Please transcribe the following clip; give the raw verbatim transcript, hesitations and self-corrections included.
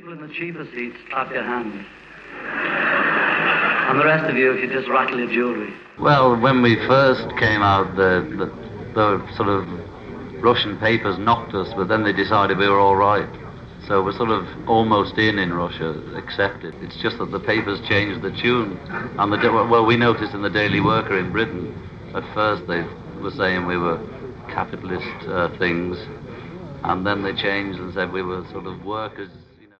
people in the cheaper seats, clap your hands. And the rest of you, if you just rattle your jewellery. Well, when we first came out, the, the, the sort of Russian papers knocked us, but then they decided we were all right. So we're sort of almost in in Russia, accepted. It's just that the papers changed the tune. And the well, we noticed in the Daily Worker in Britain, at first they were saying we were capitalist uh, things, and then they changed and said we were sort of workers.